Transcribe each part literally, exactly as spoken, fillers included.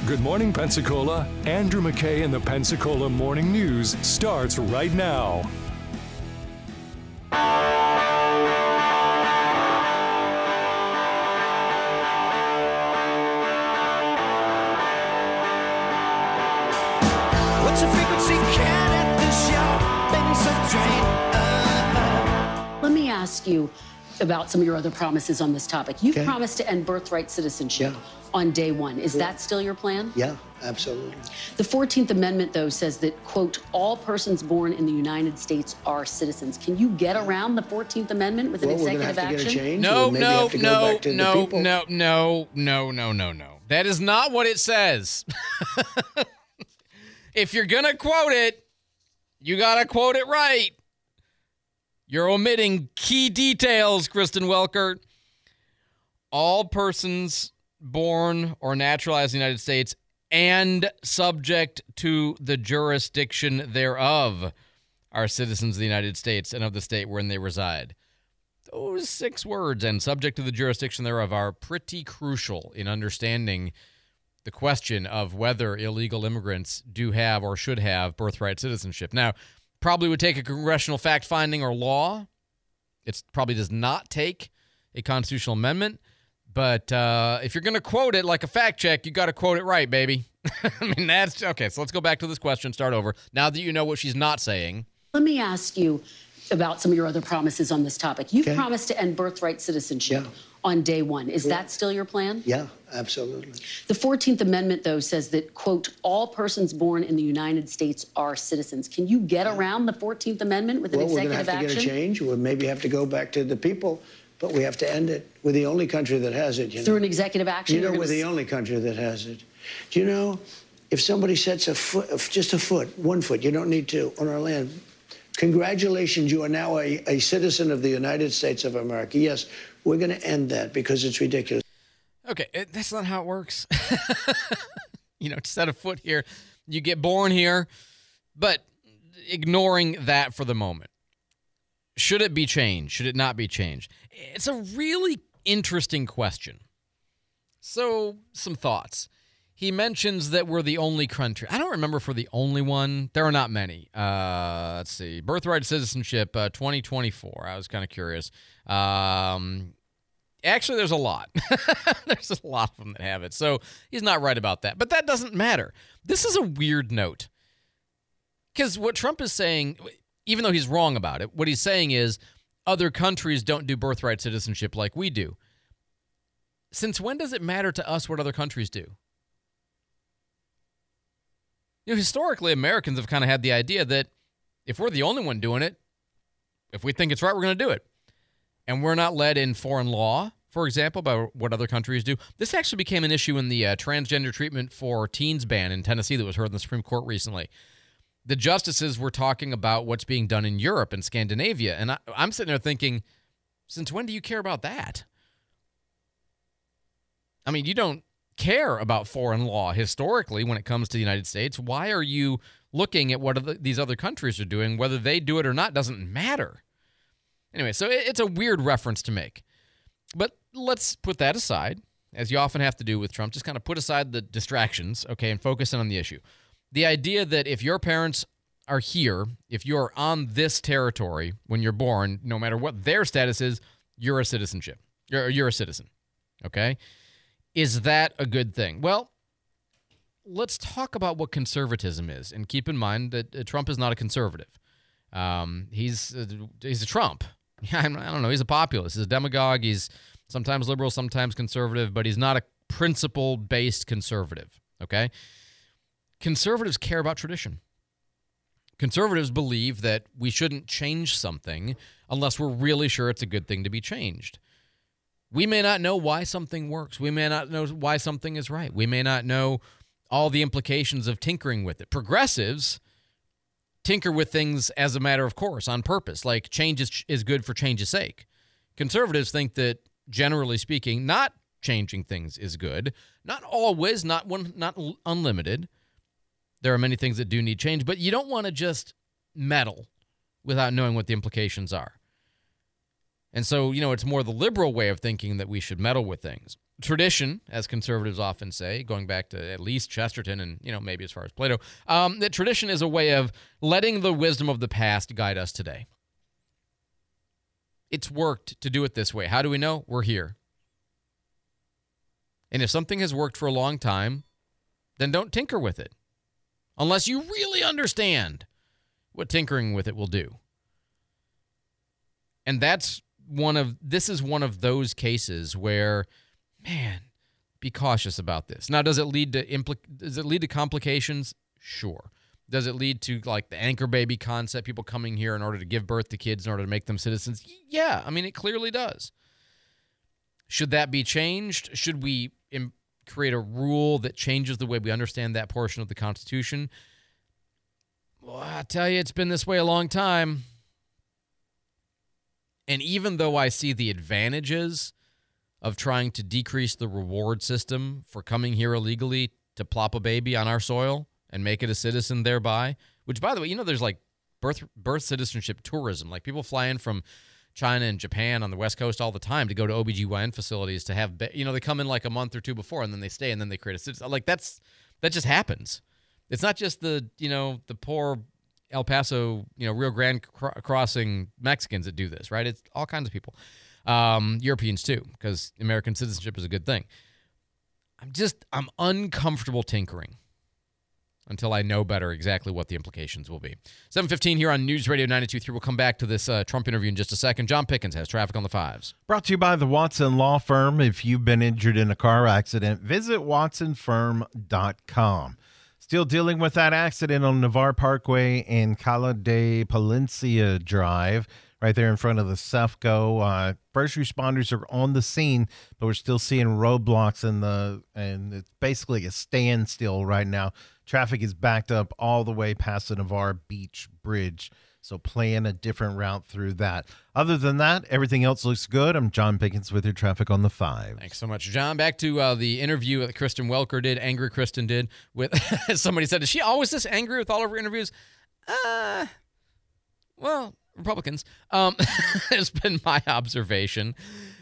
Good Morning Pensacola. Andrew McKay and the Pensacola Morning News starts right now. What's the frequency? Can at the shopping train? Uh-huh. Let me ask you about some of your other promises on this topic. You've Okay. promised to end birthright citizenship Yeah. on day one. Is Yeah. that still your plan? Yeah, absolutely. The fourteenth Amendment, though, says that, quote, all persons born in the United States are citizens. Can you get around the fourteenth Amendment with Well, an we're going to executive have to get a action? change. No, We'll maybe no, have to go no, back to the no, people. no, no, no, no, no, no. That is not what it says. If you're going to quote it, you got to quote it right. You're omitting key details, Kristen Welker. All persons born or naturalized in the United States and subject to the jurisdiction thereof are citizens of the United States and of the state wherein they reside. Those six words, and subject to the jurisdiction thereof, are pretty crucial in understanding the question of whether illegal immigrants do have or should have birthright citizenship. Now, probably would take a congressional fact-finding or law. It probably does not take a constitutional amendment. But uh, if you're going to quote it like a fact check, you got to quote it right, baby. I mean, that's okay. So let's go back to this question, start over. Now that you know what she's not saying. Let me ask you about some of your other promises on this topic. You've Okay. promised to end birthright citizenship Yeah. on day one. Is that still your plan? Yeah, absolutely. The fourteenth Amendment, though, says that, quote, all persons born in the United States are citizens. Can you get around the fourteenth Amendment with Well, an we're going to executive have to action? get a change. We'll maybe have to go back to the people, but we have to end it. We're the only country that has it, you know. Through an executive action? You know, you're we're gonna the s- only country that has it. Do you know, if somebody sets a foot, just a foot, one foot, you don't need two, on our land, congratulations, you are now a, a citizen of the United States of America. Yes, we're going to end that because it's ridiculous. Okay, it, that's not how it works. You know, to set a foot here, you get born here, but ignoring that for the moment. Should it be changed? Should it not be changed? It's a really interesting question. So, some thoughts. He mentions that we're the only country. I don't remember if we're the only one. There are not many. Uh, let's see. Birthright citizenship, uh, twenty twenty-four. I was kind of curious. Um, actually, there's a lot. There's a lot of them that have it. So he's not right about that. But that doesn't matter. This is a weird note. Because what Trump is saying, even though he's wrong about it, what he's saying is other countries don't do birthright citizenship like we do. Since when does it matter to us what other countries do? You know, historically, Americans have kind of had the idea that if we're the only one doing it, if we think it's right, we're going to do it. And we're not led in foreign law, for example, by what other countries do. This actually became an issue in the uh, transgender treatment for teens ban in Tennessee that was heard in the Supreme Court recently. The justices were talking about what's being done in Europe and Scandinavia. And I, I'm sitting there thinking, since when do you care about that? I mean, you don't care about foreign law historically when it comes to the United States. Why are you looking at what other, these other countries are doing? Whether they do it or not doesn't matter. Anyway, so it, it's a weird reference to make. But let's put that aside, as you often have to do with Trump. Just kind of put aside the distractions, okay, and focus in on the issue. The idea that if your parents are here, if you're on this territory when you're born, no matter what their status is, you're a citizenship. You're, you're a citizen, okay? Is that a good thing? Well, let's talk about what conservatism is, and keep in mind that uh, Trump is not a conservative. Um, he's uh, he's a Trump. I don't know. He's a populist. He's a demagogue. He's sometimes liberal, sometimes conservative, but he's not a principle-based conservative, okay? Conservatives care about tradition. Conservatives believe that we shouldn't change something unless we're really sure it's a good thing to be changed. We may not know why something works. We may not know why something is right. We may not know all the implications of tinkering with it. Progressives tinker with things as a matter of course, on purpose, like change is, is good for change's sake. Conservatives think that, generally speaking, not changing things is good. Not always, not one, not unlimited. There are many things that do need change, but you don't want to just meddle without knowing what the implications are. And so, you know, it's more the liberal way of thinking that we should meddle with things. tradition, as conservatives often say, going back to at least Chesterton and, you know, maybe as far as Plato, um, that tradition is a way of letting the wisdom of the past guide us today. It's worked to do it this way. How do we know? We're here. And if something has worked for a long time, then don't tinker with it. Unless you really understand what tinkering with it will do. And that's one of, this is one of those cases where, man, be cautious about this. Now, does it lead to impl- does it lead to complications? Sure. Does it lead to like the anchor baby concept, people coming here in order to give birth to kids, in order to make them citizens? Yeah, I mean, it clearly does. Should that be changed? Should we im- create a rule that changes the way we understand that portion of the Constitution? Well, I tell you, it's been this way a long time. And even though I see the advantages of trying to decrease the reward system for coming here illegally to plop a baby on our soil and make it a citizen thereby, which, by the way, you know, there's like birth birth citizenship tourism. Like people fly in from China and Japan on the West Coast all the time to go to O B G Y N facilities to have, you know, they come in like a month or two before and then they stay and then they create a citizen. Like that's, that just happens. It's not just the, you know, the poor El Paso, you know, Rio Grande cr- crossing Mexicans that do this, right? It's all kinds of people. Um, Europeans too, because American citizenship is a good thing. I'm just, I'm uncomfortable tinkering until I know better exactly what the implications will be. seven fifteen here on News Radio ninety-two point three. We'll come back to this uh, Trump interview in just a second. John Pickens has traffic on the fives. Brought to you by the Watson Law Firm. If you've been injured in a car accident, visit watson firm dot com. Still dealing with that accident on Navarre Parkway and Cala de Palencia Drive, right there in front of the Sefco. Uh, first responders are on the scene, but we're still seeing roadblocks in the, and it's basically a standstill right now. Traffic is backed up all the way past the Navarre Beach Bridge, so plan a different route through that. Other than that, everything else looks good. I'm John Pickens with your traffic on the five. Thanks so much, John. Back to uh, the interview that Kristen Welker did, Angry Kristen did, with somebody said, is she always this angry with all of her interviews? Uh, well, Republicans. Um, has been my observation.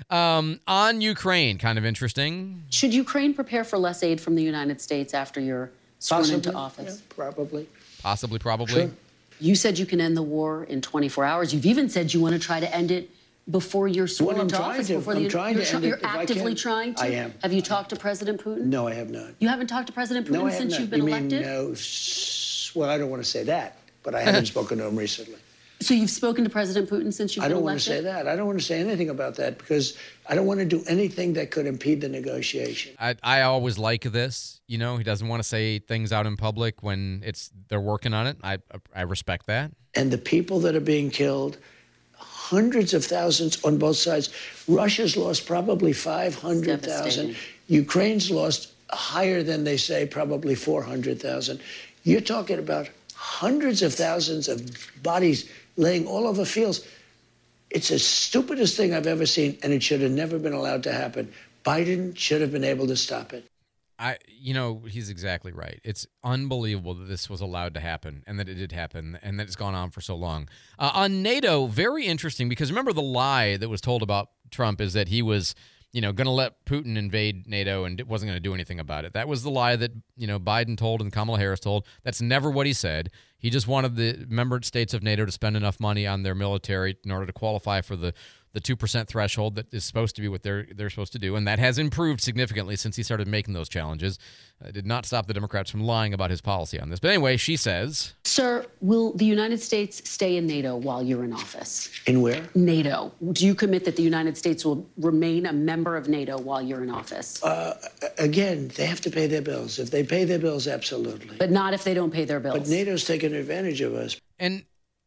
Um, on Ukraine, kind of interesting. Should Ukraine prepare for less aid from the United States after you're sworn Possibly, into office? yeah, probably. Possibly, probably. Sure. You said you can end the war in twenty-four hours. You've even said you want to try to end it before you're sworn Well, I'm into trying office. to. Before I'm the, trying you're to tr- end it You're if I actively can. trying to? I am. Have you talked to President Putin? No, I have not. You haven't talked to President Putin No, I have since not. you've been you elected? mean, no, s- well, I don't want to say that, but I haven't spoken to him recently. So you've spoken to President Putin since you've I been don't elected? want to say that. I don't want to say anything about that because I don't want to do anything that could impede the negotiation. I, I always like this. You know, he doesn't want to say things out in public when it's they're working on it. I I respect that. And the people that are being killed, hundreds of thousands on both sides. Russia's lost probably five hundred thousand. Devastating. Ukraine's lost higher than they say, probably four hundred thousand. You're talking about hundreds of thousands of bodies laying all over fields. It's the stupidest thing I've ever seen, and it should have never been allowed to happen. Biden should have been able to stop it. I, you know, he's exactly right. It's unbelievable that this was allowed to happen and that it did happen and that it's gone on for so long. Uh, on NATO, very interesting because remember the lie that was told about Trump is that he was, you know, going to let Putin invade NATO and wasn't going to do anything about it. That was the lie that, you know, Biden told and Kamala Harris told. That's never what he said. He just wanted the member states of NATO to spend enough money on their military in order to qualify for the the two percent threshold that is supposed to be what they're they're supposed to do. And that has improved significantly since he started making those challenges. It did not stop the Democrats from lying about his policy on this. But anyway, she says, Sir, will the United States stay in NATO while you're in office? In where? NATO. Do you commit that the United States will remain a member of NATO while you're in office? Uh, again, they have to pay their bills. If they pay their bills, absolutely. But not if they don't pay their bills. But NATO's taking advantage of us. and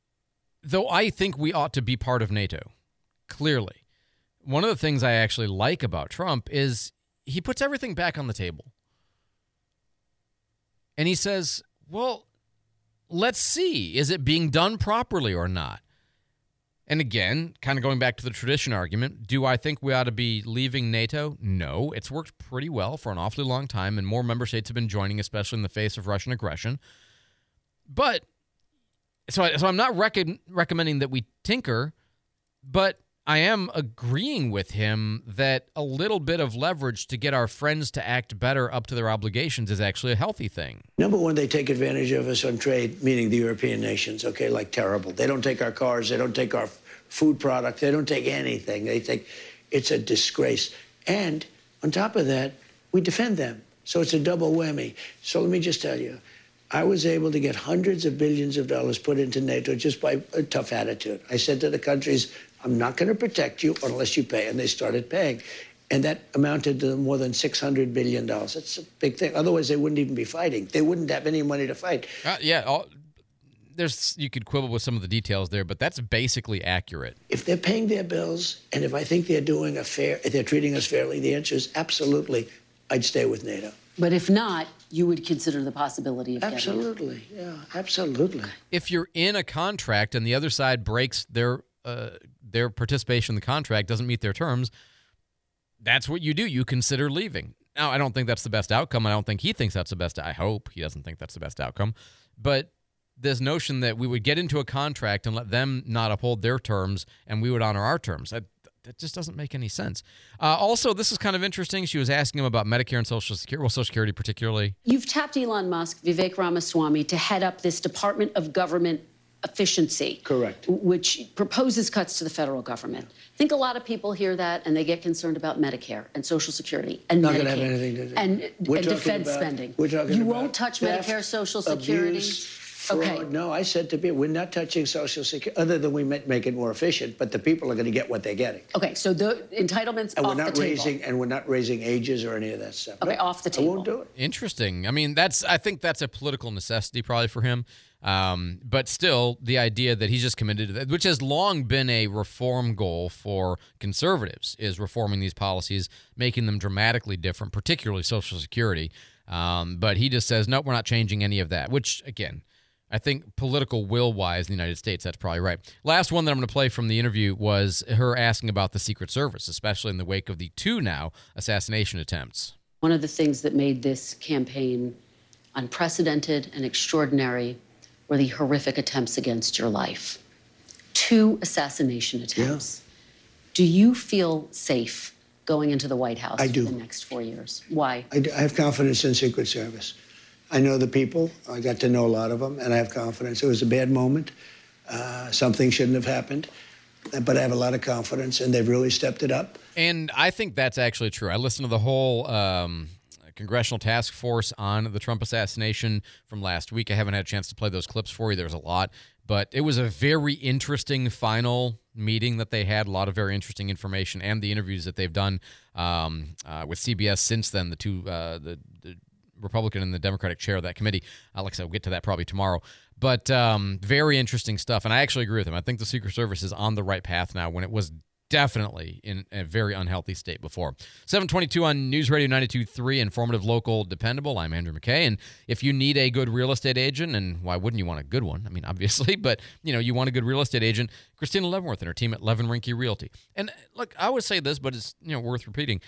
though I think we ought to be part of NATO, clearly, one of the things I actually like about Trump is he puts everything back on the table. And he says, well, let's see, is it being done properly or not? And again, kind of going back to the tradition argument, do I think we ought to be leaving NATO? No. It's worked pretty well for an awfully long time, and more member states have been joining, especially in the face of Russian aggression. But, so, I, so I'm not rec- recommending that we tinker, but I am agreeing with him that a little bit of leverage to get our friends to act better up to their obligations is actually a healthy thing. Number one, they take advantage of us on trade, meaning the European nations, okay, like terrible. They don't take our cars, they don't take our f- food product, they don't take anything. They take, it's a disgrace. And on top of that, we defend them. So it's a double whammy. So let me just tell you, I was able to get hundreds of billions of dollars put into NATO just by a tough attitude. I said to the countries, I'm not going to protect you unless you pay. And they started paying. And that amounted to more than six hundred billion dollars. That's a big thing. Otherwise, they wouldn't even be fighting. They wouldn't have any money to fight. Uh, yeah, all, there's you could quibble with some of the details there, but that's basically accurate. If they're paying their bills, and if I think they're doing a fair, if they're treating us fairly, the answer is absolutely, I'd stay with NATO. But if not, you would consider the possibility of Absolutely, yeah, absolutely. If you're in a contract and the other side breaks their uh, their participation in the contract, doesn't meet their terms, that's what you do. You consider leaving. Now, I don't think that's the best outcome. I don't think he thinks that's the best. I hope he doesn't think that's the best outcome. But this notion that we would get into a contract and let them not uphold their terms and we would honor our terms, that, that just doesn't make any sense. Uh, also, this is kind of interesting. She was asking him about Medicare and Social Security, well, Social Security particularly. You've tapped Elon Musk, Vivek Ramaswamy, to head up this Department of Government Efficiency. Correct. Which proposes cuts to the federal government. I think a lot of people hear that and they get concerned about Medicare and Social Security and Not Medicaid. going to have anything to do. And, We're and talking defense about- spending. We're talking you about won't touch theft, Medicare, Social Security. abuse, fraud. Okay. No, I said to people, we're not touching Social Security, other than we might make it more efficient, but the people are going to get what they're getting. Okay, so the entitlements And off we're not the raising, table. and we're not raising ages or any of that stuff. Okay, No, off the I won't table. do it. Interesting. I mean, that's. I think that's a political necessity probably for him. Um, but still, the idea that he's just committed to that, which has long been a reform goal for conservatives, is reforming these policies, making them dramatically different, particularly Social Security. Um, but he just says, nope, we're not changing any of that, which, again, I think political will-wise in the United States, that's probably right. Last one that I'm going to play from the interview was her asking about the Secret Service, especially in the wake of the two now assassination attempts. One of the things that made this campaign unprecedented and extraordinary were the horrific attempts against your life. Two assassination attempts. Yeah. Do you feel safe going into the White House I do. for the next four years? Why? I, I have confidence in Secret Service. I know the people. I got to know a lot of them, and I have confidence. It was a bad moment. Uh, something shouldn't have happened, but I have a lot of confidence, and they've really stepped it up. And I think that's actually true. I listened to the whole um, congressional task force on the Trump assassination from last week. I haven't had a chance to play those clips for you. There's a lot. But it was a very interesting final meeting that they had, a lot of very interesting information, and the interviews that they've done um, uh, with C B S since then, the two, uh, the, the Republican and the Democratic chair of that committee. Alex, I'll get to that probably tomorrow. But um, very interesting stuff, and I actually agree with him. I think the Secret Service is on the right path now when it was definitely in a very unhealthy state before. seven twenty-two on News Radio ninety-two point three, informative, local, dependable. I'm Andrew McKay, and if you need a good real estate agent, and why wouldn't you want a good one? I mean, obviously, but you know, you want a good real estate agent, Christina Leavenworth and her team at Levin Rinke Realty. And look, I always say this, but it's you know worth repeating.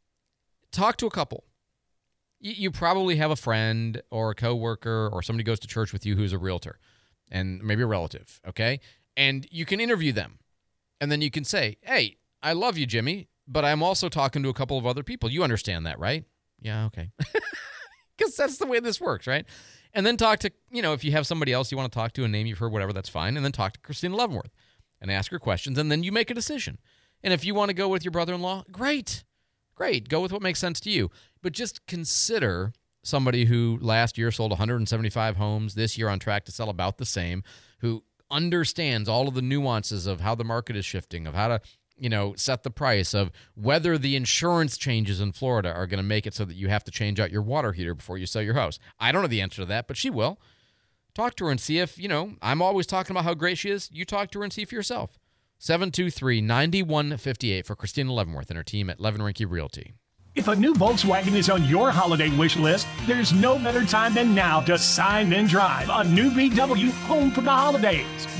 Talk to a couple. You probably have a friend or a coworker or somebody goes to church with you who's a realtor and maybe a relative, okay? And you can interview them. And then you can say, hey, I love you, Jimmy, but I'm also talking to a couple of other people. You understand that, right? Yeah, okay. Because that's the way this works, right? And then talk to, you know, if you have somebody else you want to talk to, a name you've heard, whatever, that's fine. And then talk to Christina Leavenworth and ask her questions. And then you make a decision. And if you want to go with your brother-in-law, great. Great. Go with what makes sense to you. But just consider somebody who last year sold one hundred seventy-five homes, this year on track to sell about the same, who understands all of the nuances of how the market is shifting, of how to, you know, set the price, of whether the insurance changes in Florida are going to make it so that you have to change out your water heater before you sell your house. I don't know the answer to that, but she will. Talk to her and see if, you know, I'm always talking about how great she is. You talk to her and see for yourself. seven two three, nine one five eight for Christina Leavenworth and her team at Levin Rinke Realty. If a new Volkswagen is on your holiday wish list, there's no better time than now to sign and drive a new V W home for the holidays. Yep,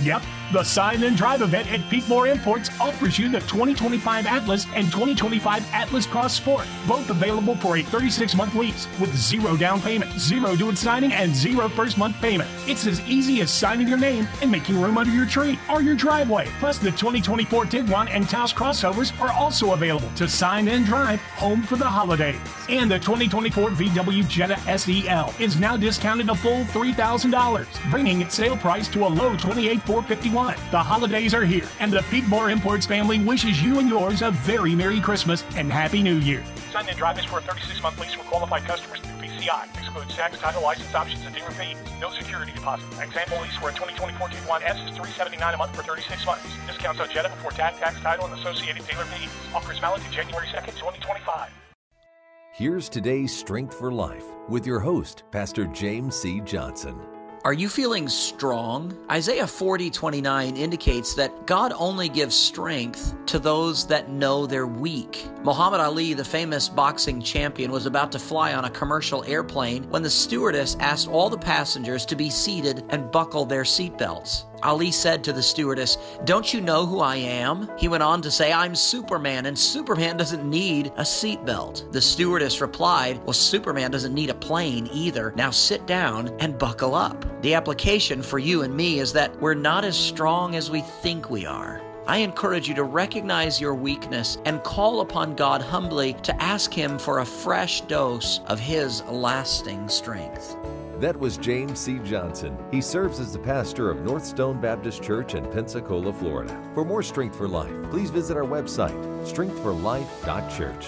The Sign and Drive event at Peatmore Imports offers you the twenty twenty-five Atlas and twenty twenty-five Atlas Cross Sport, both available for a thirty-six month lease with zero down payment, zero due at signing, and zero first month payment. It's as easy as signing your name and making room under your tree or your driveway. Plus, the twenty twenty-four Tiguan and Taos crossovers are also available to sign and drive home for the holidays. And the twenty twenty-four V W Jetta S E L is now discounted a full three thousand dollars, bringing its sale price to a low twenty-eight thousand four hundred fifty-one dollars. The holidays are here, and the Peatmore Imports family wishes you and yours a very Merry Christmas and Happy New Year. Sign and drive is for a thirty-six month lease for qualified customers through P C I. Excludes tax, title, license options, and dealer fees. No security deposit. Example lease for a twenty twenty-four Tiguan S is three hundred seventy-nine dollars a month for thirty-six months. Discounts on Jetta before tax, tax, title, and associated dealer fees. Offers valid to January second, twenty twenty-five. Here's today's Strength for Life with your host, Pastor James C. Johnson. Are you feeling strong? Isaiah forty twenty-nine indicates that God only gives strength to those that know they're weak. Muhammad Ali, the famous boxing champion, was about to fly on a commercial airplane when the stewardess asked all the passengers to be seated and buckle their seatbelts. Ali said to the stewardess, "Don't you know who I am?" He went on to say, "I'm Superman, and Superman doesn't need a seatbelt." The stewardess replied, "Well, Superman doesn't need a plane either. Now sit down and buckle up." The application for you and me is that we're not as strong as we think we are. I encourage you to recognize your weakness and call upon God humbly to ask Him for a fresh dose of His lasting strength. That was James C. Johnson. He serves as the pastor of North Stone Baptist Church in Pensacola, Florida. For more Strength for Life, please visit our website, strength for life dot church.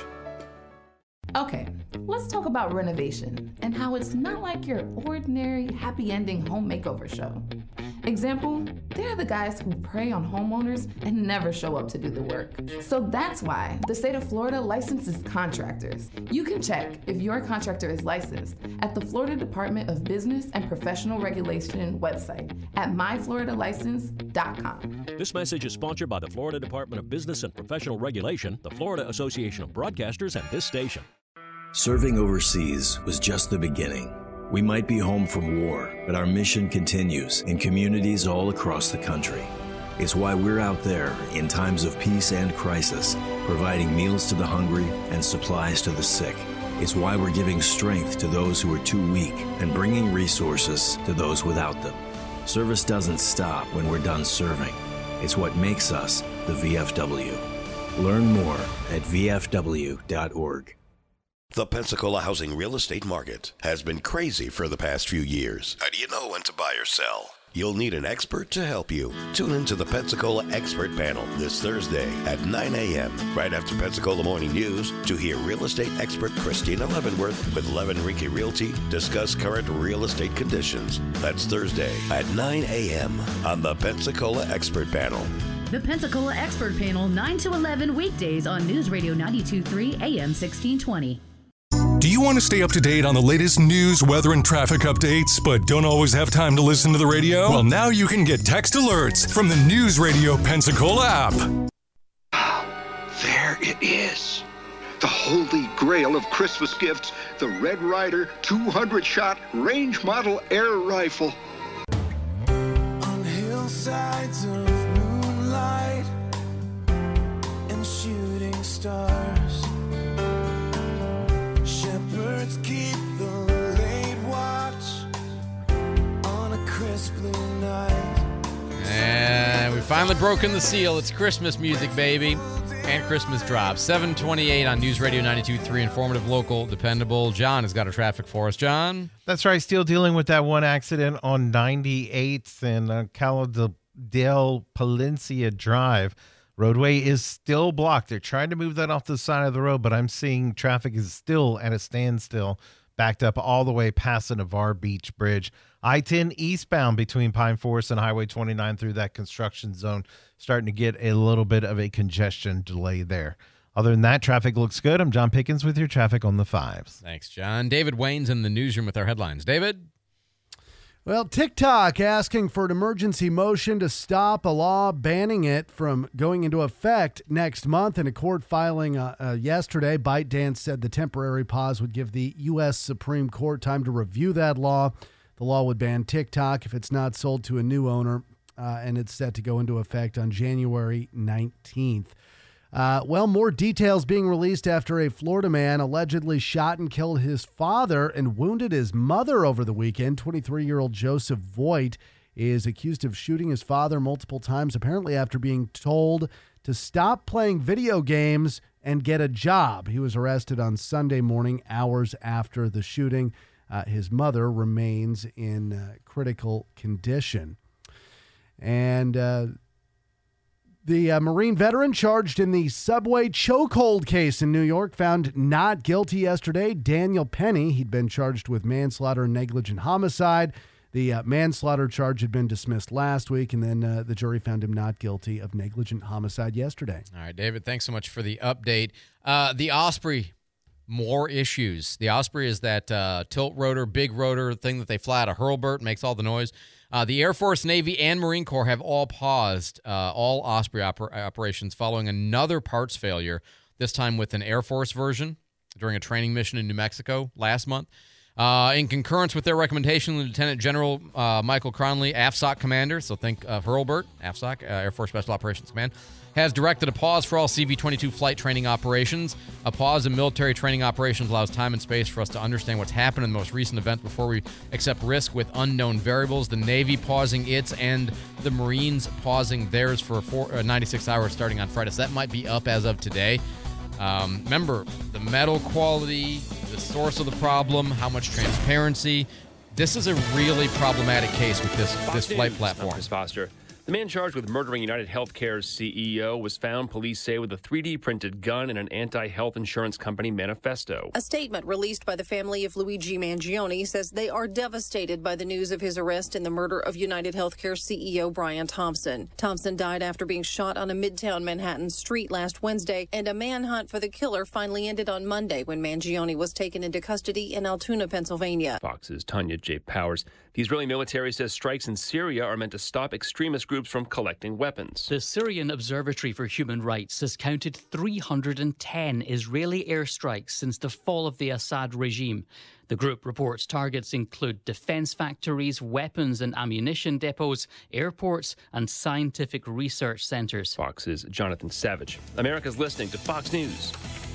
Okay, let's talk about renovation and how it's not like your ordinary happy ending home makeover show. Example, they're the guys who prey on homeowners and never show up to do the work. So that's why the state of Florida licenses contractors. You can check if your contractor is licensed at the Florida Department of Business and Professional Regulation website at my florida license dot com. This message is sponsored by the Florida Department of Business and Professional Regulation, the Florida Association of Broadcasters, and this station. Serving overseas was just the beginning. We might be home from war, but our mission continues in communities all across the country. It's why we're out there in times of peace and crisis, providing meals to the hungry and supplies to the sick. It's why we're giving strength to those who are too weak and bringing resources to those without them. Service doesn't stop when we're done serving. It's what makes us the V F W. Learn more at v f w dot org. The Pensacola housing real estate market has been crazy for the past few years. How do you know when to buy or sell? You'll need an expert to help you. Tune into the Pensacola Expert Panel this Thursday at nine a.m. right after Pensacola Morning News to hear real estate expert Christina Leavenworth with Levin Rinke Realty discuss current real estate conditions. That's Thursday at nine a.m. on the Pensacola Expert Panel. The Pensacola Expert Panel, nine to eleven weekdays on News Radio ninety-two point three A M sixteen twenty. Do you want to stay up to date on the latest news, weather, and traffic updates, but don't always have time to listen to the radio? Well, now you can get text alerts from the News Radio Pensacola app. There it is. The holy grail of Christmas gifts, the Red Ryder two hundred shot range model air rifle. On hillsides of moonlight and shooting stars, shepherds keep the late watch on a crisp blue night. And we finally broken the seal. It's Christmas music, baby. And Christmas drops. seven twenty-eight on News Radio ninety-two point three. Informative, local, dependable. John has got a traffic for us. John? That's right. Still dealing with that one accident on ninety-eighth and uh, Caladale Palencia Drive. Roadway is still blocked. They're trying to move that off the side of the road, but I'm seeing traffic is still at a standstill, backed up all the way past the Navarre Beach Bridge. I ten eastbound between Pine Forest and Highway twenty-nine through that construction zone, starting to get a little bit of a congestion delay there. Other than that, traffic looks good. I'm John Pickens with your traffic on the fives. Thanks, John. David Wayne's in the newsroom with our headlines. David? Well, TikTok asking for an emergency motion to stop a law banning it from going into effect next month. In a court filing uh, uh, yesterday, ByteDance said the temporary pause would give the U S Supreme Court time to review that law. The law would ban TikTok if it's not sold to a new owner uh, and it's set to go into effect on January nineteenth. Uh, well, more details being released after a Florida man allegedly shot and killed his father and wounded his mother over the weekend. twenty-three-year-old Joseph Voigt is accused of shooting his father multiple times, apparently after being told to stop playing video games and get a job. He was arrested on Sunday morning, hours after the shooting. Uh, his mother remains in uh, critical condition. And uh, the uh, Marine veteran charged in the subway chokehold case in New York found not guilty yesterday. Daniel Penny, he'd been charged with manslaughter and negligent homicide. The uh, manslaughter charge had been dismissed last week, and then uh, the jury found him not guilty of negligent homicide yesterday. All right, David, thanks so much for the update. Uh, the Osprey, more issues. The Osprey is that uh, tilt rotor, big rotor thing that they fly out of Hurlburt, makes all the noise. Uh, the Air Force, Navy, and Marine Corps have all paused uh, all Osprey oper- operations following another parts failure, this time with an Air Force version during a training mission in New Mexico last month. Uh, in concurrence with their recommendation, Lieutenant General uh, Michael Cronley, A F S O C commander, so think of Hurlburt, A F S O C, uh, Air Force Special Operations Command, has directed a pause for all C V twenty-two flight training operations. A pause in military training operations allows time and space for us to understand what's happened in the most recent event before we accept risk with unknown variables. The Navy pausing its and the Marines pausing theirs for four, uh, ninety-six hours starting on Friday. So that might be up as of today. Um, remember, the metal quality, the source of the problem, how much transparency. This is a really problematic case with this, this flight platform. I'm Chris Foster. The man charged with murdering United Healthcare's C E O was found, police say, with a three D printed gun in an anti-health insurance company manifesto. A statement released by the family of Luigi Mangione says they are devastated by the news of his arrest in the murder of United Healthcare C E O Brian Thompson. Thompson died after being shot on a Midtown Manhattan street last Wednesday, and a manhunt for the killer finally ended on Monday when Mangione was taken into custody in Altoona, Pennsylvania. Fox's Tanya J. Powers. The Israeli military says strikes in Syria are meant to stop extremist groups from collecting weapons. The Syrian Observatory for Human Rights has counted three hundred ten Israeli airstrikes since the fall of the Assad regime. The group reports targets include defense factories, weapons and ammunition depots, airports, and scientific research centers. Fox's Jonathan Savage. America's listening to Fox News.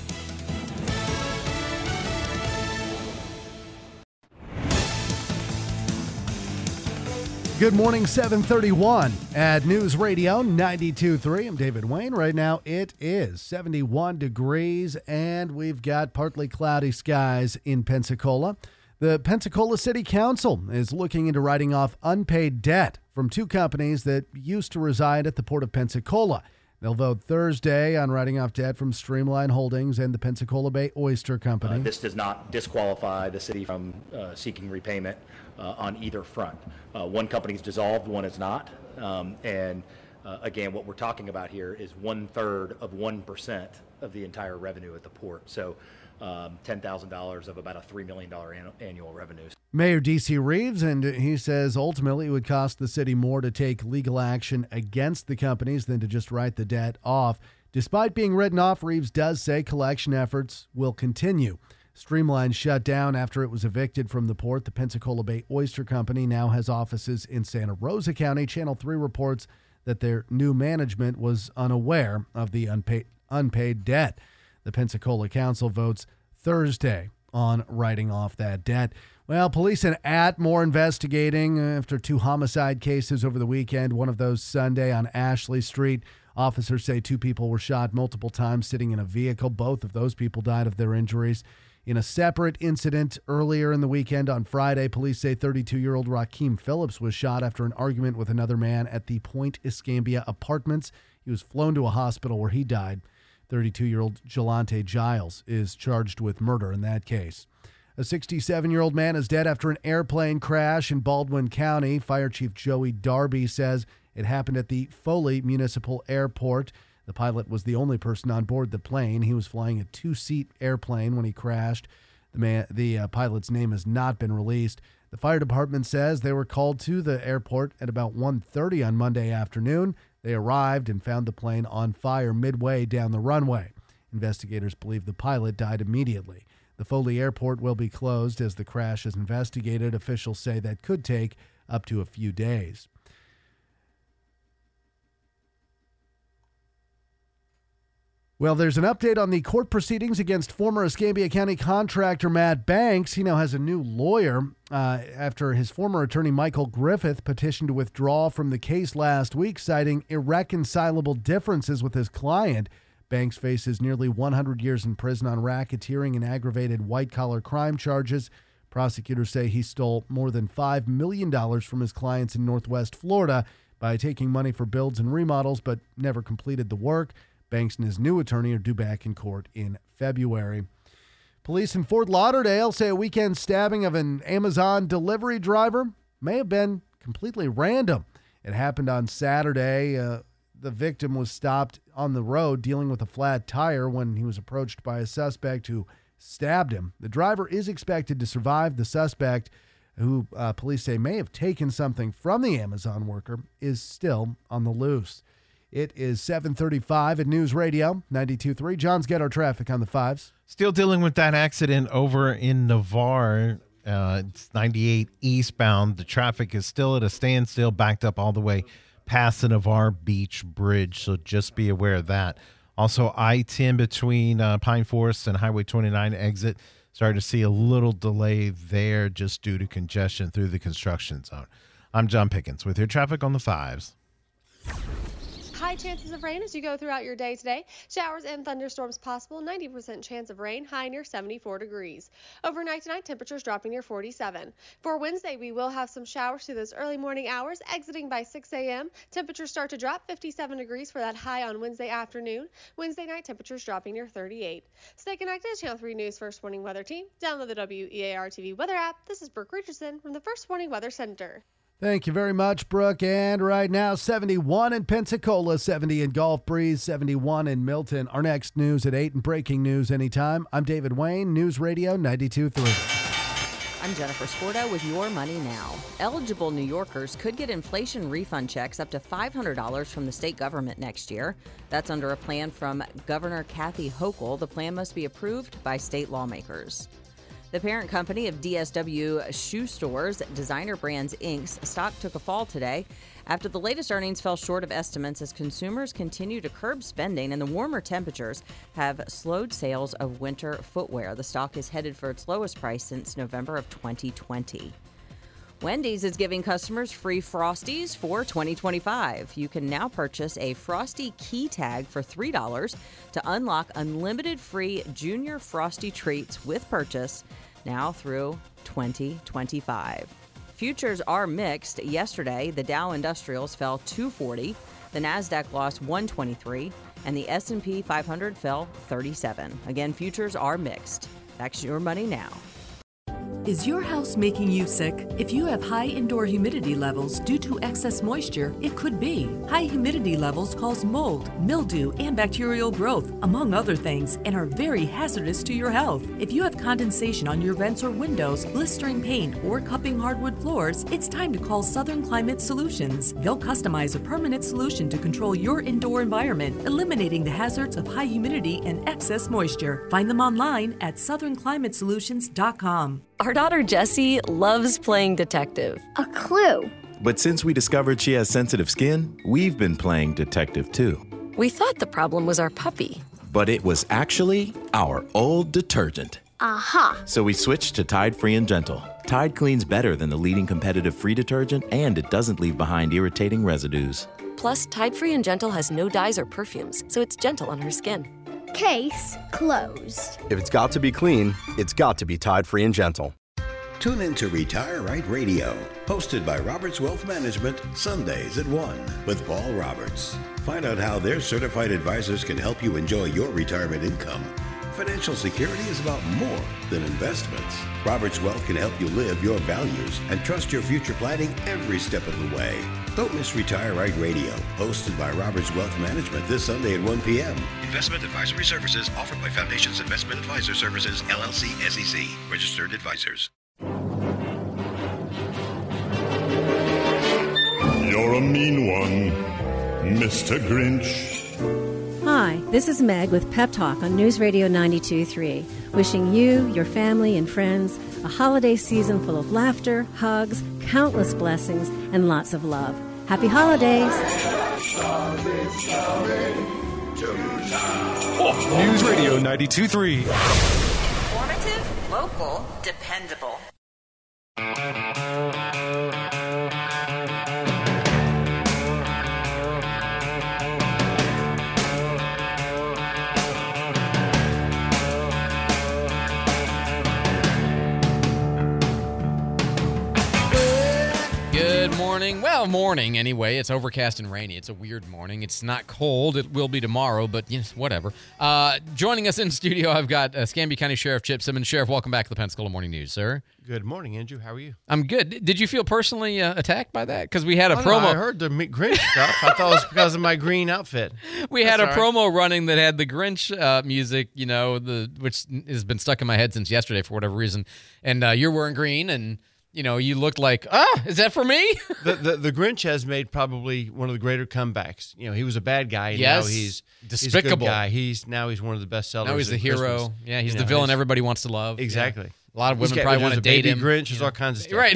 Good morning, seven thirty-one at News Radio ninety-two point three. I'm David Wayne. Right now it is seventy-one degrees, and we've got partly cloudy skies in Pensacola. The Pensacola City Council is looking into writing off unpaid debt from two companies that used to reside at the Port of Pensacola. They'll vote Thursday on writing off debt from Streamline Holdings and the Pensacola Bay Oyster Company. Uh, this does not disqualify the city from uh, seeking repayment uh, on either front. Uh, one company is dissolved, one is not. Um, and uh, again, what we're talking about here is one third of one percent of the entire revenue at the port. So um, ten thousand dollars of about a three million dollars annual, annual revenue. Mayor D C. Reeves, and he says ultimately it would cost the city more to take legal action against the companies than to just write the debt off. Despite being written off, Reeves does say collection efforts will continue. Streamline shut down after it was evicted from the port. The Pensacola Bay Oyster Company now has offices in Santa Rosa County. Channel three reports that their new management was unaware of the unpaid, unpaid debt. The Pensacola Council votes Thursday on writing off that debt. Well, police in Atmore investigating after two homicide cases over the weekend, one of those Sunday on Ashley Street. Officers say two people were shot multiple times sitting in a vehicle. Both of those people died of their injuries. In a separate incident earlier in the weekend on Friday, police say thirty-two-year-old Rakeem Phillips was shot after an argument with another man at the Point Escambia Apartments. He was flown to a hospital where he died. thirty-two-year-old Jelante Giles is charged with murder in that case. A sixty-seven-year-old man is dead after an airplane crash in Baldwin County. Fire Chief Joey Darby says it happened at the Foley Municipal Airport. The pilot was the only person on board the plane. He was flying a two-seat airplane when he crashed. The man, the uh, pilot's name has not been released. The fire department says they were called to the airport at about one thirty on Monday afternoon. They arrived and found the plane on fire midway down the runway. Investigators believe the pilot died immediately. The Foley Airport will be closed as the crash is investigated. Officials say that could take up to a few days. Well, there's an update on the court proceedings against former Escambia County contractor Matt Banks. He now has a new lawyer uh, after his former attorney Michael Griffith petitioned to withdraw from the case last week, citing irreconcilable differences with his client. Banks faces nearly one hundred years in prison on racketeering and aggravated white-collar crime charges. Prosecutors say he stole more than five million dollars from his clients in Northwest Florida by taking money for builds and remodels, but never completed the work. Banks and his new attorney are due back in court in February. Police in Fort Lauderdale say a weekend stabbing of an Amazon delivery driver may have been completely random. It happened on Saturday. Uh, the victim was stopped on the road dealing with a flat tire when he was approached by a suspect who stabbed him. The driver is expected to survive. The suspect, who uh, police say may have taken something from the Amazon worker, is still on the loose. It is seven thirty-five at News Radio ninety-two point three. John's got our traffic on the fives. Still dealing with that accident over in Navarre. Uh, it's ninety-eight eastbound. The traffic is still at a standstill, backed up all the way past the Navarre Beach Bridge, so just be aware of that. Also, I ten between uh, Pine Forest and Highway twenty-nine exit. Starting to see a little delay there just due to congestion through the construction zone. I'm John Pickens with your traffic on the fives. High chances of rain as you go throughout your day today. Showers and thunderstorms possible. ninety percent chance of rain. High near seventy-four degrees. Overnight tonight, temperatures dropping near forty-seven. For Wednesday, we will have some showers through those early morning hours. Exiting by six a.m., temperatures start to drop. fifty-seven degrees for that high on Wednesday afternoon. Wednesday night, temperatures dropping near thirty-eight. Stay connected to Channel three News First Warning Weather Team. Download the W E A R T V weather app. This is Brooke Richardson from the First Warning Weather Center. Thank you very much, Brooke. And right now, seventy-one in Pensacola, seventy in Gulf Breeze, seventy-one in Milton. Our next news at eight and breaking news anytime. I'm David Wayne, News Radio ninety-two point three. I'm Jennifer Scorda with Your Money Now. Eligible New Yorkers could get inflation refund checks up to five hundred dollars from the state government next year. That's under a plan from Governor Kathy Hochul. The plan must be approved by state lawmakers. The parent company of D S W Shoe Stores, Designer Brands Incorporated's stock took a fall today after the latest earnings fell short of estimates as consumers continue to curb spending and the warmer temperatures have slowed sales of winter footwear. The stock is headed for its lowest price since November of twenty twenty. Wendy's is giving customers free Frosties for twenty twenty-five. You can now purchase a Frosty key tag for three dollars to unlock unlimited free Junior Frosty treats with purchase now through twenty twenty-five. Futures are mixed. Yesterday, the Dow Industrials fell two forty, the Nasdaq lost one twenty-three, and the S and P five hundred fell thirty-seven. Again, futures are mixed. That's Your Money Now. Is your house making you sick? If you have high indoor humidity levels due to excess moisture, it could be. High humidity levels cause mold, mildew, and bacterial growth, among other things, and are very hazardous to your health. If you have condensation on your vents or windows, blistering paint, or cupping hardwood floors, it's time to call Southern Climate Solutions. They'll customize a permanent solution to control your indoor environment, eliminating the hazards of high humidity and excess moisture. Find them online at southern climate solutions dot com. Our daughter Jessie loves playing detective. A clue. But since we discovered she has sensitive skin, we've been playing detective too. We thought the problem was our puppy. But it was actually our old detergent. Aha. So we switched to Tide Free and Gentle. Tide cleans better than the leading competitive free detergent, and it doesn't leave behind irritating residues. Plus, Tide Free and Gentle has no dyes or perfumes, so it's gentle on her skin. Case closed. If it's got to be clean, it's got to be Tide Free and Gentle. Tune in to Retire Right Radio, hosted by Roberts Wealth Management, Sundays at one with Paul Roberts. Find out how their certified advisors can help you enjoy your retirement income. Financial security is about more than investments. Roberts Wealth can help you live your values and trust your future planning every step of the way. Don't miss Retire Right Radio, hosted by Roberts Wealth Management this Sunday at one p.m. Investment advisory services offered by Foundations Investment Advisor Services, L L C, S E C, registered advisors. You're a mean one, Mister Grinch. Hi, this is Meg with Pep Talk on News Radio ninety-two point three, wishing you, your family, and friends a holiday season full of laughter, hugs, countless blessings, and lots of love. Happy holidays! News Radio ninety-two point three. Informative, local, dependable. Good morning. Well, morning anyway. It's overcast and rainy. It's a weird morning. It's not cold. It will be tomorrow, but yes, whatever. Uh, joining us in studio, I've got uh, Escambia County Sheriff Chip Simmons. Sheriff, welcome back to the Pensacola Morning News, sir. Good morning, Andrew. How are you? I'm good. Did you feel personally uh, attacked by that? Because we had a Oh, no, promo. I heard the Grinch stuff. I thought it was because of my green outfit. We had That's a all right. promo running that had the Grinch uh, music, you know, the which has been stuck in my head since yesterday for whatever reason. And uh, you're wearing green, and you know, you look like, ah, is that for me? the, the the Grinch has made probably one of the greater comebacks. You know, he was a bad guy. And Yes. now he's Despicable. He's a good guy. He's now he's one of the best sellers. Now he's the in hero. Christmas. Yeah, he's You the know, villain it's- everybody wants to love. Exactly. Yeah. A lot of He's women got- probably there's want to a date baby him. Grinch. There's you know. all kinds of stuff. Right.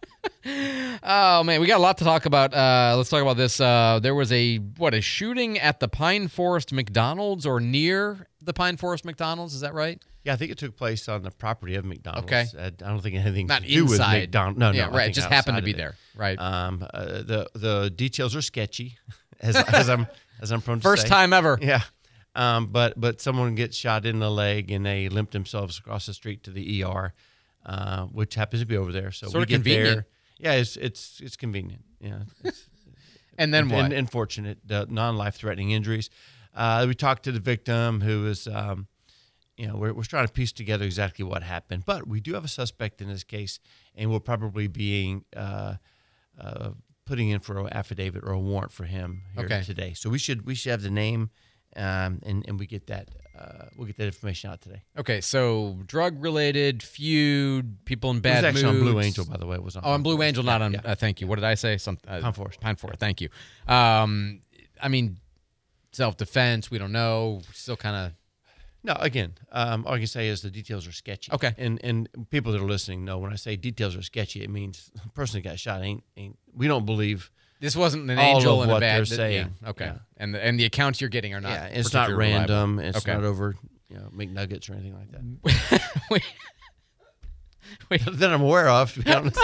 Oh man, we got a lot to talk about. Uh, let's talk about this. Uh, there was a what a shooting at the Pine Forest McDonald's or near the Pine Forest McDonald's. Is that right? Yeah, I think it took place on the property of McDonald's. Okay. I, I don't think it had anything Not to do with inside. McDonald's. No, Yeah, no. I right, think just happened to outside be of it. there. Right. Um, uh, the the details are sketchy, as, as I'm as I'm prone to First say. time ever. Yeah. Um, but but someone gets shot in the leg and they limped themselves across the street to the E R, uh, which happens to be over there. So Sort we of get convenient. there. Yeah, it's it's it's convenient. Yeah. It's, And then what? And unfortunate, uh, non-life threatening injuries. Uh, we talked to the victim who was, um, you know, we're, we're trying to piece together exactly what happened. But we do have a suspect in this case, and we'll probably be uh, uh, putting in for an affidavit or a warrant for him here Okay. today. So we should we should have the name, um, and and we get that uh, we'll get that information out today. Okay, so drug-related feud, people in bad It was actually moods. on Blue Angel, by the way. It was on Oh, on Pine Blue Forest. Angel, not Yeah, on. yeah. Uh, thank you. What did I say? Some uh, Pine Forest. Pine Forest. Thank you. Um, I mean, self-defense. We don't know. Still kind of. No, again, um, all I can say is the details are sketchy. Okay. And and people that are listening know when I say details are sketchy, it means the person that got shot ain't ain't. We don't believe This wasn't an all angel of and what a bad. they're th- saying. Yeah, okay. Yeah. And the, and the accounts you're getting are not. Yeah, it's not particularly random. reliable. It's okay. not over, you know, McNuggets or anything like that. that I'm aware of, to be honest.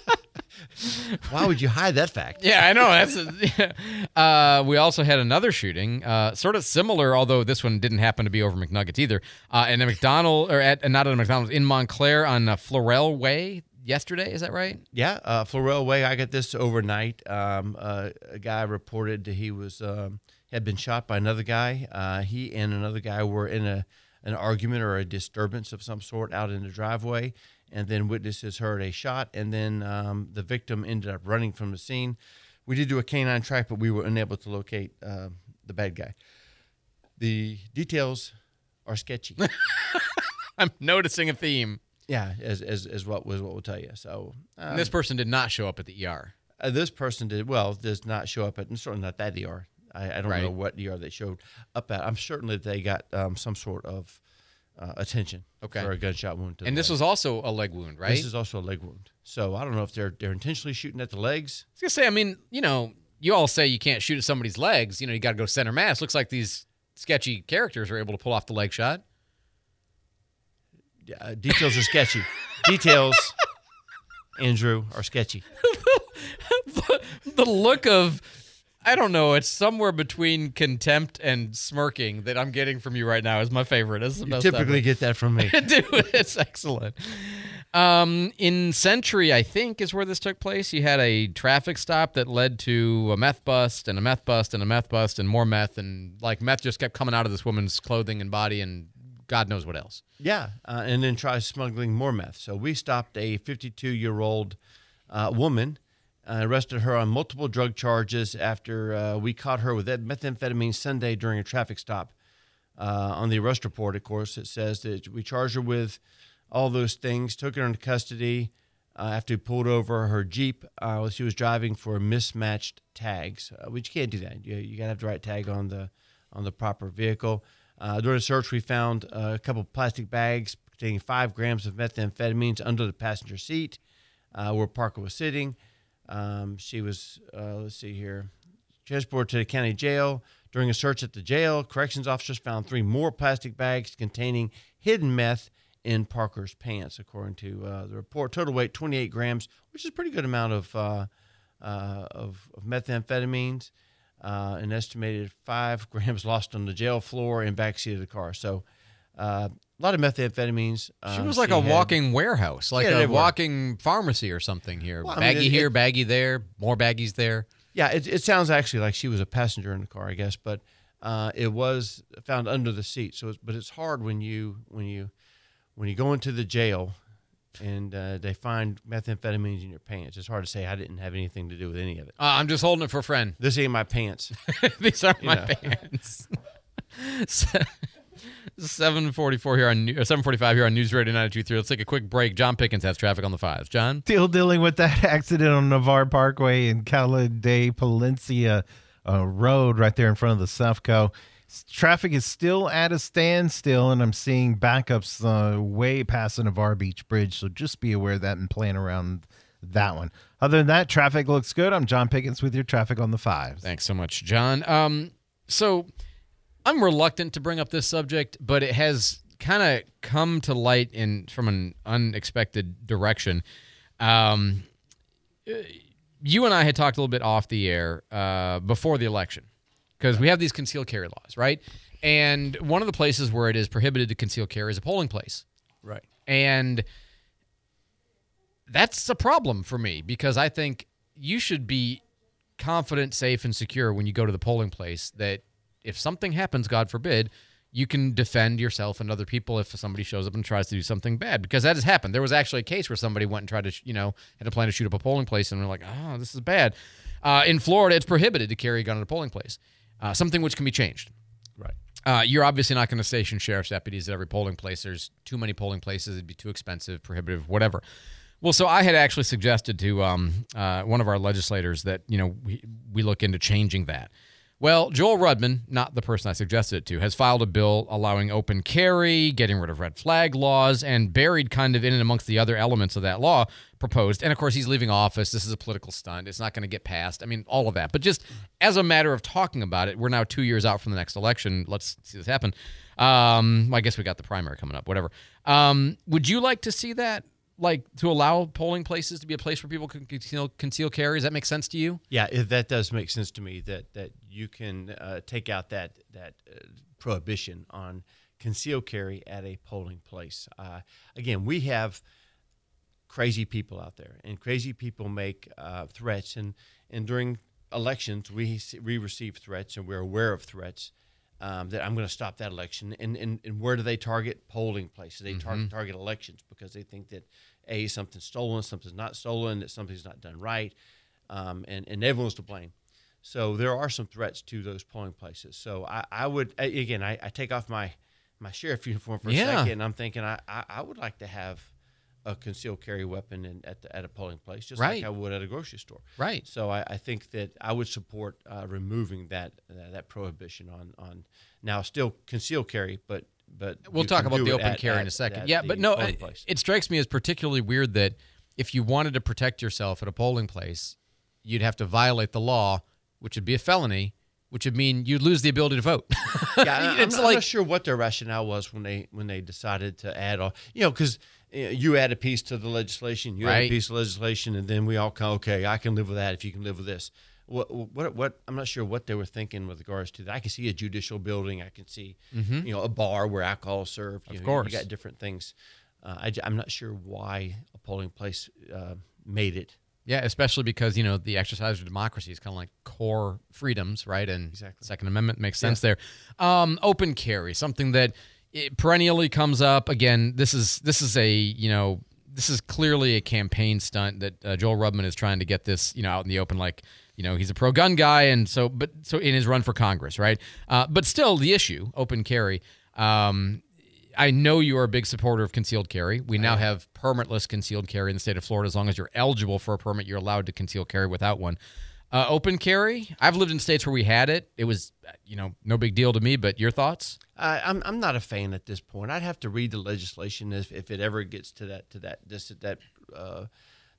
Why would you hide that fact? Yeah, I know. That's a, uh, we also had another shooting, uh, sort of similar, although this one didn't happen to be over McNuggets either. Uh, in a McDonald's, or at not at a McDonald's, in Montclair on uh, Florell Way yesterday. Is that right? Yeah, uh, Florell Way. I got this overnight. Um, uh, a guy reported that he was um, had been shot by another guy. Uh, he and another guy were in a an argument or a disturbance of some sort out in the driveway, and then witnesses heard a shot, and then um, the victim ended up running from the scene. We did do a canine track, but we were unable to locate uh, the bad guy. The details are sketchy. I'm noticing a theme. Yeah, as as, as what was what we'll tell you. So um, And this person did not show up at the E R. Uh, this person did well. Does not show up at, and certainly not that E R. I, I don't Right. know what E R they showed up at. I'm certain that they got um, some sort of uh, attention Okay. for a gunshot wound. To the And this leg. was also a leg wound, right? This is also a leg wound. So I don't know if they're they're intentionally shooting at the legs. I was gonna say, I mean, you know, you all say you can't shoot at somebody's legs. You know, you got to go center mass. Looks like these sketchy characters are able to pull off the leg shot. Yeah, uh, details are sketchy. Details, Andrew, are sketchy. the, the look of, I don't know, it's somewhere between contempt and smirking that I'm getting from you right now is my favorite. It's the You best typically ever. get that from me. Dude, it's excellent. Um, in Century, I think, is where this took place. You had a traffic stop that led to a meth bust and a meth bust and a meth bust and more meth. And like meth just kept coming out of this woman's clothing and body and God knows what else. Yeah, uh, and then try smuggling more meth. So we stopped a fifty-two-year-old uh, woman, uh, arrested her on multiple drug charges after uh, we caught her with methamphetamine Sunday during a traffic stop. Uh, on the arrest report, of course, it says that we charged her with all those things, took her into custody uh, after we pulled over her Jeep. Uh, she was driving for mismatched tags, uh, which you can't do that. You, you got to have the right tag on the on the proper vehicle. Uh, during the search, we found uh, a couple of plastic bags containing five grams of methamphetamines under the passenger seat uh, where Parker was sitting. Um, she was, uh, let's see here, transported to the county jail. During a search at the jail, corrections officers found three more plastic bags containing hidden meth in Parker's pants, according to uh, the report. Total weight twenty-eight grams, which is a pretty good amount of uh, uh, of, of methamphetamines. Uh, an estimated five grams lost on the jail floor and backseat of the car. So uh, a lot of methamphetamines. She Um, was like a had- walking warehouse, like Yeah, they a were. walking pharmacy or something here. Well, I mean, baggie it- here, it- baggie there, more baggies there. Yeah, it, it sounds actually like she was a passenger in the car, I guess, but uh, it was found under the seat. So, it's, but it's hard when you when you when you go into the jail and uh, they find methamphetamines in your pants. It's hard to say I didn't have anything to do with any of it. Uh, I'm just holding it for a friend. This ain't my pants. These aren't You my know. pants. seven forty-four here on or seven forty-five here on News Radio ninety-two point three. Let's take a quick break. John Pickens has traffic on the fives. John? Still dealing with that accident on Navarre Parkway in Cala de Palencia uh, Road right there in front of the Sufco. S- Traffic is still at a standstill, and I'm seeing backups uh, way past the Navarre Beach Bridge, so just be aware of that and plan around that one. Other than that, traffic looks good. I'm John Pickens with your traffic on the fives. Thanks so much, John. Um, so I'm reluctant to bring up this subject, but it has kind of come to light in from an unexpected direction. Um, you and I had talked a little bit off the air uh, before the election because we have these concealed carry laws, right? And one of the places where it is prohibited to conceal carry is a polling place. Right. And that's a problem for me because I think you should be confident, safe, and secure when you go to the polling place that if something happens, God forbid, you can defend yourself and other people if somebody shows up and tries to do something bad, because that has happened. There was actually a case where somebody went and tried to, you know, had a plan to shoot up a polling place, and they're like, oh, this is bad. Uh, in Florida, it's prohibited to carry a gun at a polling place, uh, something which can be changed. Right. Uh, you're obviously not going to station sheriff's deputies at every polling place. There's too many polling places. It'd be too expensive, prohibitive, whatever. Well, so I had actually suggested to um, uh, one of our legislators that, you know, we, we look into changing that. Well, Joel Rudman, not the person I suggested it to, has filed a bill allowing open carry, getting rid of red flag laws, and buried kind of in and amongst the other elements of that law proposed. And, of course, he's leaving office. This is a political stunt. It's not going to get passed. I mean, all of that. But just as a matter of talking about it, we're now two years out from the next election. Let's see this happen. Um, I guess we got the primary coming up, whatever. Um, would you like to see that? Like to allow polling places to be a place where people can conceal, conceal carry? Does that make sense to you? Yeah, it, that does make sense to me. That that you can uh, take out that that uh, prohibition on concealed carry at a polling place. Uh, again, we have crazy people out there, and crazy people make uh, threats. And and during elections, we we receive threats, and we're aware of threats. Um, that I'm going to stop that election. And, and and where do they target? Polling places. They tar- Mhm. target elections because they think that, A, something's stolen, something's not stolen, that something's not done right, um, and, and everyone's to blame. So there are some threats to those polling places. So I, I would, I- again, I, I take off my, my sheriff uniform for a Yeah. second, and I'm thinking I, I, I would like to have a concealed carry weapon in, at the, at a polling place, just Right. like I would at a grocery store. Right. So I, I think that I would support uh, removing that uh, that prohibition on on now still concealed carry, but but We'll you talk can about do the it open at- carry in at- a second. at Yeah, the but no, polling it, place. it strikes me as particularly weird that if you wanted to protect yourself at a polling place, you'd have to violate the law, which would be a felony, which would mean you'd lose the ability to vote. Yeah, I'm, It's I'm like- not sure what their rationale was when they when they decided to add all. You know, because you add a piece to the legislation, you add Right. a piece of legislation, and then we all come, okay, I can live with that if you can live with this. What what what? I'm not sure what they were thinking with regards to that. I can see a judicial building. I can see, Mhm. you know, a bar where alcohol is served. You Of know, course. you got different things. Uh, I, am not sure why a polling place uh, made it. Yeah, especially because, you know, the exercise of democracy is kind of like core freedoms, right? And Exactly. Second Amendment makes sense there. Um, open carry, something that it perennially comes up. Again, this is this is a, you know, this is clearly a campaign stunt that uh, Joel Rudman is trying to get this, you know, out in the open. Like, you know, he's a pro-gun guy, and so, but so in his run for Congress, right? Uh, but still, the issue, open carry. Um, I know you are a big supporter of concealed carry. We now have permitless concealed carry in the state of Florida. As long as you're eligible for a permit, you're allowed to conceal carry without one. Uh, open carry, I've lived in states where we had it. It was, you know, no big deal to me, but your thoughts? I, I'm I'm not a fan at this point. I'd have to read the legislation if, if it ever gets to that to that this that uh,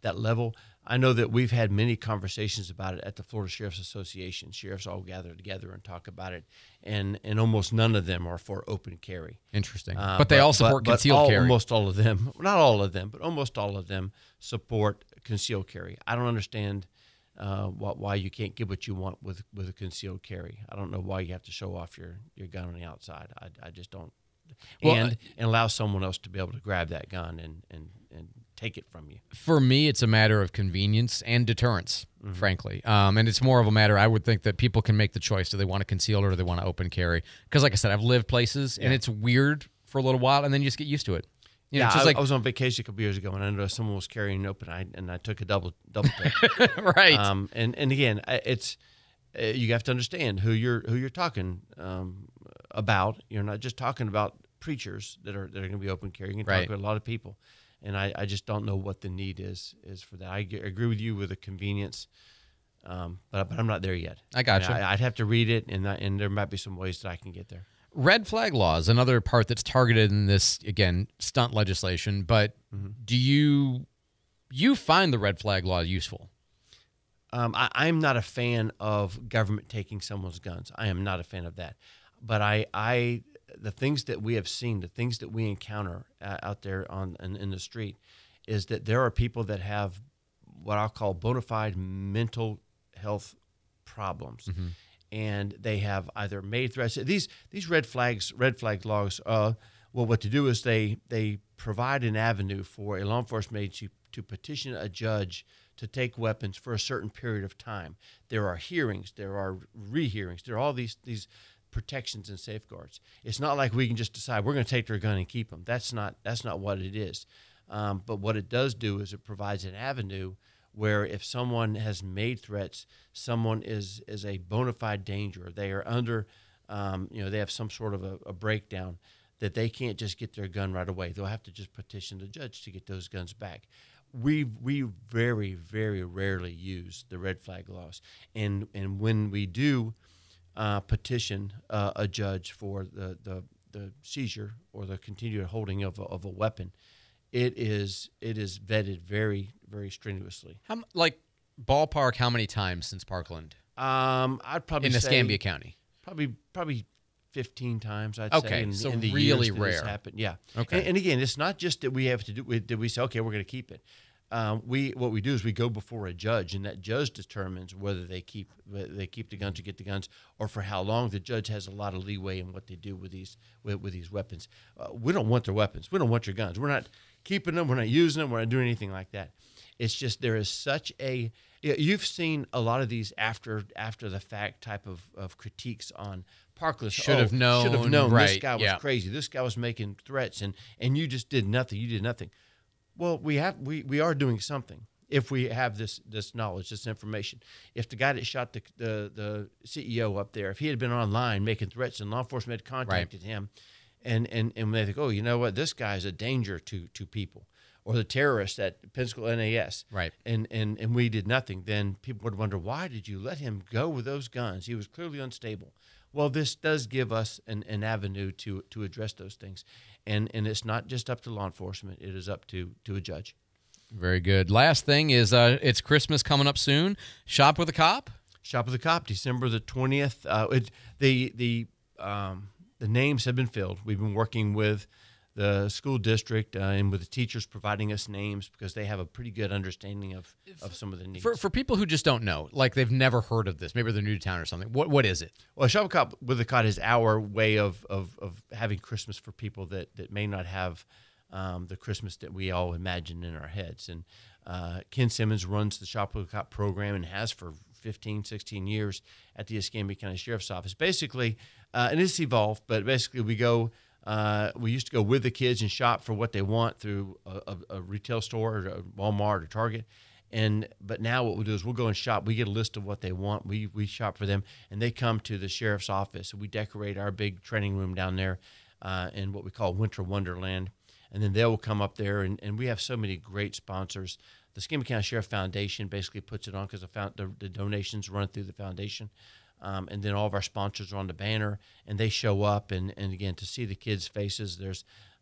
that level. I know that we've had many conversations about it at the Florida Sheriff's Association. Sheriffs all gather together and talk about it, and and almost none of them are for open carry. Interesting. Uh, but they all support but, concealed but all, carry. Almost all of them, not all of them, but almost all of them support concealed carry. I don't understand uh, what, why you can't get what you want with, with a concealed carry. I don't know why you have to show off your, your gun on the outside. I, I just don't. Well, and, uh, and allow someone else to be able to grab that gun and, and, and take it from you. For me, it's a matter of convenience and deterrence, Mm-hmm. frankly. Um, and it's more of a matter, I would think, that people can make the choice. Do they want to conceal or do they want to open carry? Because, like I said, I've lived places, and Yeah. it's weird for a little while, and then you just get used to it. You know, Yeah, it's just I, like, I was on vacation a couple years ago, and I noticed someone was carrying an open, I, and I took a double double take. Right. Um, and and again, I- it's uh, you have to understand who you're who you're talking um, about. You're not just talking about preachers that are that are going to be open carry. You can Right. talk about a lot of people, and I, I just don't know what the need is is for that. I g- agree with you with the convenience, um, but but I'm not there yet. I gotcha. I, I'd have to read it, and I, and there might be some ways that I can get there. red flag law is another part that's targeted in this, again, stunt legislation. But Mm-hmm. do you you find the red flag law useful? Um, I, I'm not a fan of government taking someone's guns. I am not a fan of that. But I, I, the things that we have seen, the things that we encounter uh, out there on in, in the street, is that there are people that have what I'll call bona fide mental health problems, Mm-hmm. and they have either made threats. These these red flags, red flag laws. Uh, well, what to do is they they provide an avenue for a law enforcement agency to petition a judge to take weapons for a certain period of time. There are hearings, there are rehearings, there are all these these protections and safeguards. It's not like we can just decide we're going to take their gun and keep them. That's not that's not what it is. Um, but what it does do is it provides an avenue where if someone has made threats, someone is is a bona fide danger, they are under, um, you know, they have some sort of a, a breakdown, that they can't just get their gun right away. They'll have to just petition the judge to get those guns back. We we very, very rarely use the red flag laws. And and when we do uh, petition uh, a judge for the, the, the seizure or the continued holding of a, of a weapon, it is it is vetted very, very strenuously. How m- like ballpark? How many times since Parkland? Um, I'd probably in say Escambia County. Probably probably fifteen times. I'd Okay, say. In, so in the really years that this rare. happened. Yeah. Okay. And, and again, it's not just that we have to do. We, that we say, okay, we're going to keep it. Um, we what we do is we go before a judge, and that judge determines whether they keep whether they keep the guns or get the guns, or for how long. The judge has a lot of leeway in what they do with these with, with these weapons. Uh, we don't want their weapons. We don't want your guns. We're not keeping them. We're not using them. We're not doing anything like that. It's just there is such a you've seen a lot of these after after the fact type of, of critiques on Parkland. Should have oh, known, Should have known. This right, guy was yeah. crazy. This guy was making threats, and and you just did nothing. You did nothing. Well, we have we, we are doing something if we have this this knowledge, this information. If the guy that shot the the, the C E O up there, if he had been online making threats and law enforcement had contacted him, and, and, and they think, oh, you know what, this guy's a danger to to people, or the terrorist at Pensacola N A S, right? And and and we did nothing, then people would wonder, why did you let him go with those guns? He was clearly unstable. Well, this does give us an, an avenue to to address those things. And and it's not just up to law enforcement; it is up to to a judge. Very good. Last thing is, uh, it's Christmas coming up soon. Shop with a Cop. Shop with a Cop, December the twentieth. Uh, it, the the um, the names have been filled. We've been working with the school district uh, and with the teachers providing us names because they have a pretty good understanding of, of some of the needs. For for people who just don't know, like they've never heard of this, maybe they're new to town or something. What what is it? Well, Shop with a Cop with a Cop is our way of, of of having Christmas for people that that may not have um, the Christmas that we all imagine in our heads. And uh, Ken Simmons runs the Shop with a Cop program and has for fifteen, sixteen years at the Escambia County Sheriff's Office. Basically, uh, and it's evolved, but basically we go. Uh, we used to go with the kids and shop for what they want through a, a, a retail store, or a Walmart or Target. And but now what we'll do is we'll go and shop. We get a list of what they want. We we shop for them, and they come to the sheriff's office. We decorate our big training room down there uh, in what we call Winter Wonderland. And then they will come up there, and, and we have so many great sponsors. The Escambia County Sheriff Foundation basically puts it on because the, found, the, the donations run through the foundation. Um, and then all of our sponsors are on the banner, and they show up. And, and again, to see the kids' faces, there's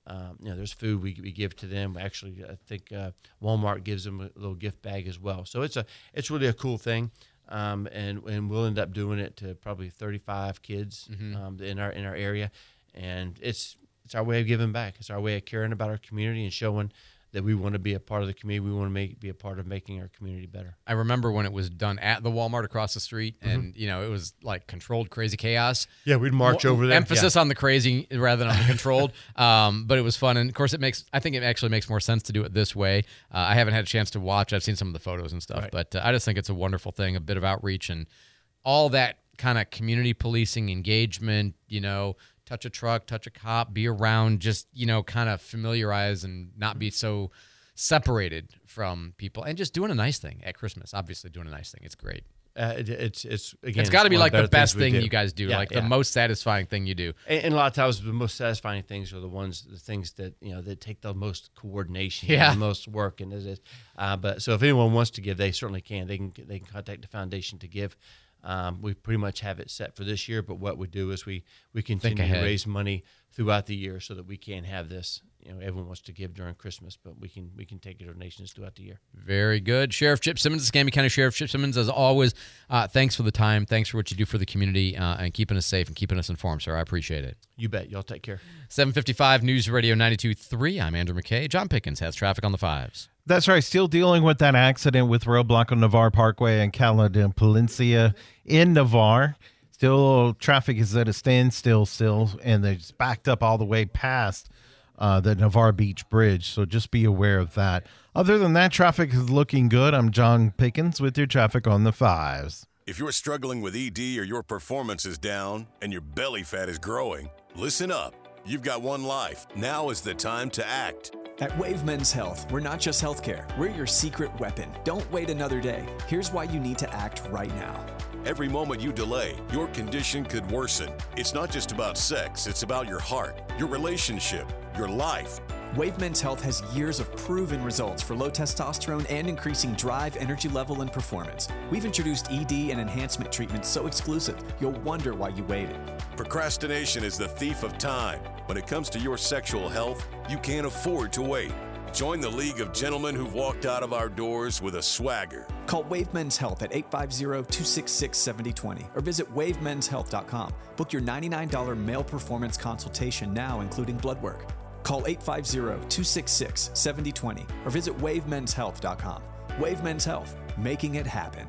Um, you know, there's food we, we give to them. Actually, I think uh, Walmart gives them a little gift bag as well. So it's a it's really a cool thing, um, and and we'll end up doing it to probably thirty-five kids Mhm. um, in our in our area, and it's it's our way of giving back. It's our way of caring about our community and showing that we want to be a part of the community. We want to make be a part of making our community better. I remember when it was done at the Walmart across the street, and you know it was like controlled crazy chaos. Yeah, we'd march Mo- over there. Emphasis Yeah. on the crazy rather than on the controlled. um, but it was fun, and of course, it makes. I think it actually makes more sense to do it this way. Uh, I haven't had a chance to watch. I've seen some of the photos and stuff, Right. but uh, I just think it's a wonderful thing, a bit of outreach and all that kind of community policing engagement. You know, touch a truck, touch a cop, be around, just you know, kind of familiarize and not be so separated from people, and just doing a nice thing at Christmas. Obviously, doing a nice thing. It's great. Uh, it, it's it's again. It's got to be one of like the better things best we thing do. you guys do, Yeah, like yeah. the most satisfying thing you do. And, and a lot of times, the most satisfying things are the ones, the things that you know that take the most coordination, Yeah. and the most work, and it is. Uh, but so if anyone wants to give, they certainly can. They can they can contact the foundation to give. Um, we pretty much have it set for this year, but what we do is we we continue to ahead. raise money throughout the year so that we can have this. You know, everyone wants to give during Christmas, but we can we can take donations throughout the year. Very good. Sheriff Chip Simmons, Escambia County Sheriff Chip Simmons, as always, uh, thanks for the time. Thanks for what you do for the community uh, and keeping us safe and keeping us informed, sir. I appreciate it. You bet. Y'all take care. seven fifty-five News Radio ninety-two point three. I'm Andrew McKay. John Pickens has traffic on the fives. That's right. Still dealing with that accident with roadblock on Navarre Parkway and Cala de Palencia in Navarre. Still, traffic is at a standstill still, and it's backed up all the way past uh, the Navarre Beach Bridge. So just be aware of that. Other than that, traffic is looking good. I'm John Pickens with your traffic on the fives. If you're struggling with E D or your performance is down and your belly fat is growing, listen up. You've got one life. Now is the time to act. At Wave Men's Health, we're not just healthcare, we're your secret weapon. Don't wait another day. Here's why you need to act right now. Every moment you delay, your condition could worsen. It's not just about sex, it's about your heart, your relationship, your life. Wave Men's Health has years of proven results for low testosterone and increasing drive, energy level, and performance. We've introduced E D and enhancement treatments so exclusive, you'll wonder why you waited. Procrastination is the thief of time. When it comes to your sexual health, you can't afford to wait. Join the League of Gentlemen who've walked out of our doors with a swagger. Call Wave Men's Health at eight five zero, two six six, seven zero two zero or visit wave mens health dot com. Book your ninety-nine dollars male performance consultation now, including blood work. Call eight five zero, two six six, seven zero two zero or visit wave mens health dot com. Wave Men's Health, making it happen.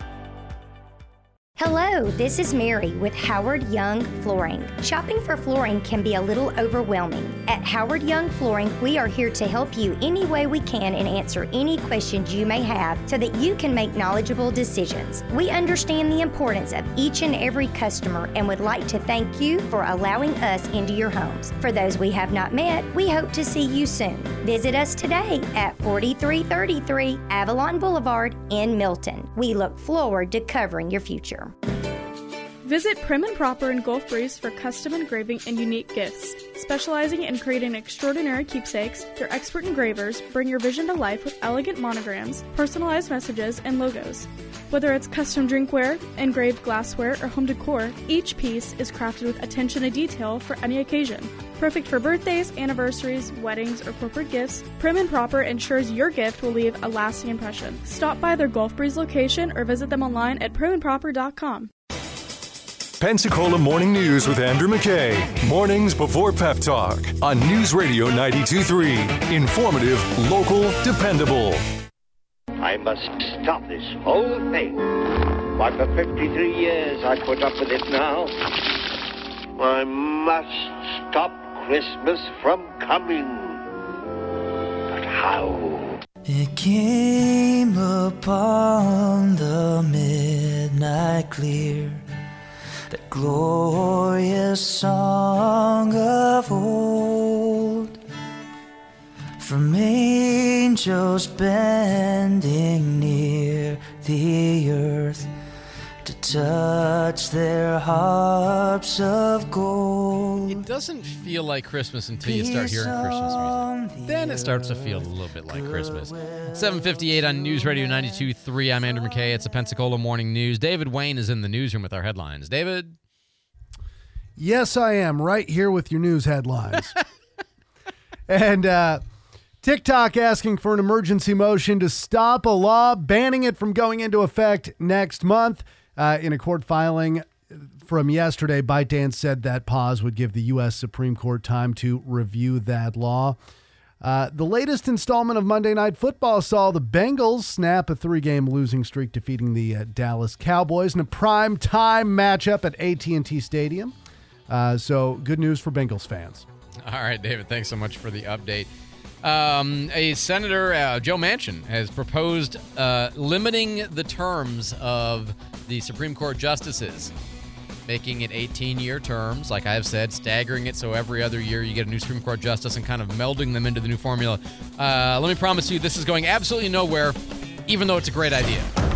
Hello, this is Mary with Howard Young Flooring. Shopping for flooring can be a little overwhelming. At Howard Young Flooring, we are here to help you any way we can and answer any questions you may have so that you can make knowledgeable decisions. We understand the importance of each and every customer and would like to thank you for allowing us into your homes. For those we have not met, we hope to see you soon. Visit us today at forty-three thirty-three Avalon Boulevard in Milton. We look forward to covering your future. Visit Prim and Proper in Gulf Breeze for custom engraving and unique gifts. Specializing in creating extraordinary keepsakes, their expert engravers bring your vision to life with elegant monograms, personalized messages, and logos. Whether it's custom drinkware, engraved glassware, or home decor, each piece is crafted with attention to detail for any occasion. Perfect for birthdays, anniversaries, weddings, or corporate gifts, Prim and Proper ensures your gift will leave a lasting impression. Stop by their Gulf Breeze location or visit them online at prim and proper dot com. Pensacola Morning News with Andrew McKay. Mornings before Pep Talk on News Radio ninety-two point three. Informative, local, dependable. I must stop this whole thing. Why, for fifty-three years I put up with it now. I must stop Christmas from coming. But how? It came upon the midnight clear, that glorious song of old, from angels bending near the earth to touch their harps of gold. It doesn't feel like Christmas until you start hearing Christmas music. Then it starts to feel a little bit like Christmas. seven fifty-eight on News Radio ninety-two point three. I'm Andrew McKay. It's the Pensacola Morning News. David Wayne is in the newsroom with our headlines. David? Yes, I am right here with your news headlines. And uh, TikTok asking for an emergency motion to stop a law banning it from going into effect next month. Uh, in a court filing from yesterday, ByteDance said that pause would give the U S Supreme Court time to review that law. Uh, the latest installment of Monday Night Football saw the Bengals snap a three-game losing streak, defeating the uh, Dallas Cowboys in a prime-time matchup at A T and T Stadium. Uh, so good news for Bengals fans. All right, David, thanks so much for the update. Um, a Senator, uh, Joe Manchin, has proposed uh, limiting the terms of the Supreme Court justices, making it eighteen-year terms, like I've said, staggering it so every other year you get a new Supreme Court justice and kind of melding them into the new formula. Uh, let me promise you, this is going absolutely nowhere, even though it's a great idea.